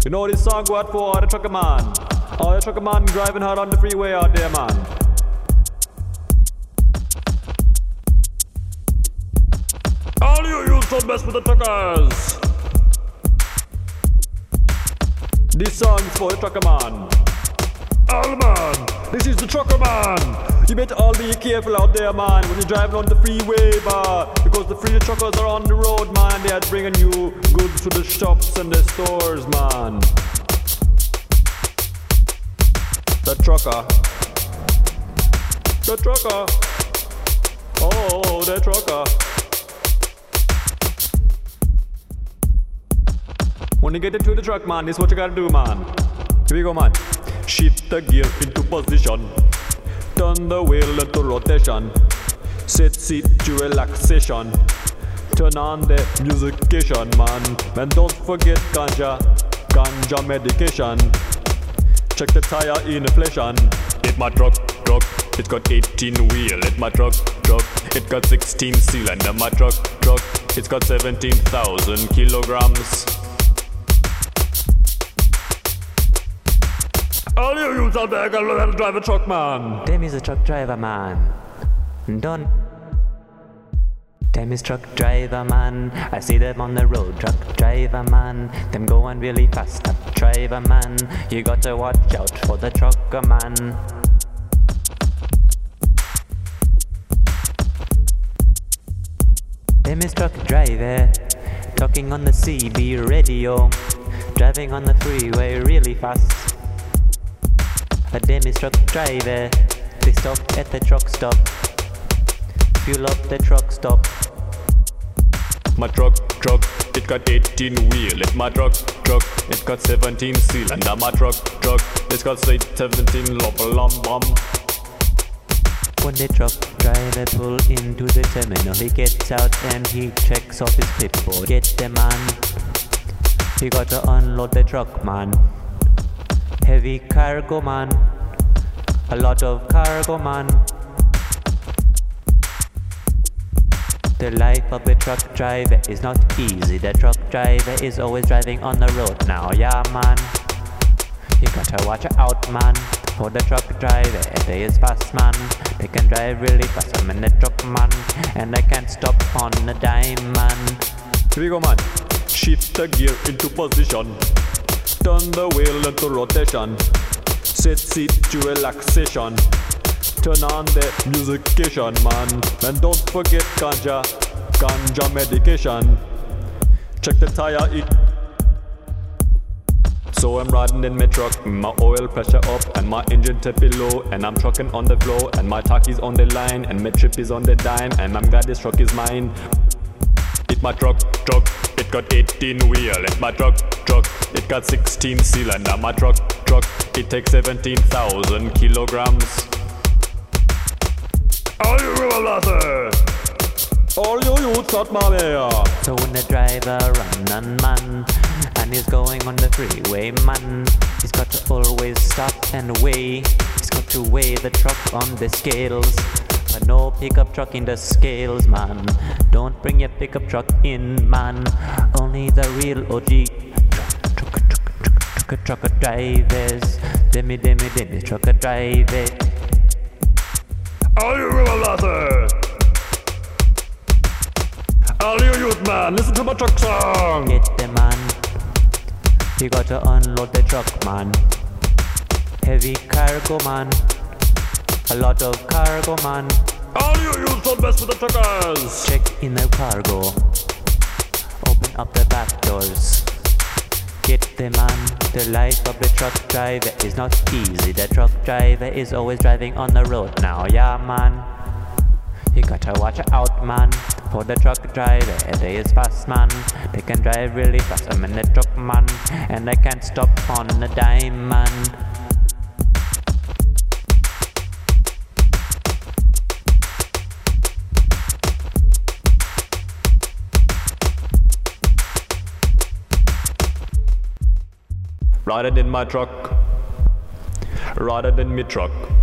You know this song go out for all the trucker man. All the trucker man driving hard on the freeway out there, man. All you youths don't mess with the truckers. This song is for the trucker man. All man, this is the trucker man. You better all be careful out there, man, when you're driving on the freeway, because the free truckers are on the road, man. They are bringing you goods to the shops and the stores, man. The trucker. The trucker. Oh, the trucker. When you get into the truck, man, this is what you gotta do, man. Here we go, man. Shift the gear into position. Turn the wheel into rotation. Set seat to relaxation. Turn on the musication, man. And don't forget ganja medication. Check the tire inflation. Hit my truck, it got 18 wheel. Hit my truck, it got 16 cylinder. My truck, it's got 17,000 kilograms. All you youths out there gotta learn how to drive a truck, man. Them is a truck driver, man. Done. Them is truck driver, man. I see them on the road. Truck driver, man. Them going really fast. Truck driver, man. You got to watch out for the trucker, man. Them is truck driver. Talking on the CB radio. Driving on the freeway really fast. A dem is truck driver. They stop at the truck stop. Fuel up the truck stop. My truck, it got 18 wheel. It my truck, it got 17 cylinder. My truck, it's got 17 lom. When the truck driver pull into the terminal, he gets out and he checks off his clipboard. Get the man. He got to unload the truck, man. Heavy cargo, man. A lot of cargo, man. The life of a truck driver is not easy. The truck driver is always driving on the road now, yeah, man. You gotta watch out, man. For the truck driver, they is fast, man. They can drive really fast. I'm in the truck, man, and I can't stop on a dime, man. Here we go, man. Shift the gear into position. Turn the wheel into rotation. Set seat to relaxation. Turn on the musication, man. And don't forget ganja medication. Check the tire So I'm riding in my truck, my oil pressure up and my engine tapping low, and I'm trucking on the floor, and my talk is on the line, and my trip is on the dime, and I'm glad this truck is mine. It my truck, it got 18 wheel. It my truck, it got 16 cylinder. My truck, it takes 17,000 kilograms. All you real all you youths out my way. So when the driver run, man, and he's going on the freeway, man, he's got to always stop and weigh. He's got to weigh the truck on the scales. But no pickup truck in the scales, man. Don't bring your pickup truck in, man. Only the real OG trucker drivers. Demi, trucker drivers. All you real all you youth, man, listen to my truck song. Get the man. You got to unload the truck, man. Heavy cargo, man. A lot of cargo, man. All you youths don't mess with the truckers. Check in the cargo. Open up the back doors. Get the man. The life of the truck driver is not easy. The truck driver is always driving on the road now, yeah, man. You gotta watch out, man. For the truck driver, they is fast, man. They can drive really fast. I'm in the truck, man, and I can't stop on a dime, man. Riding in my truck, riding in me truck.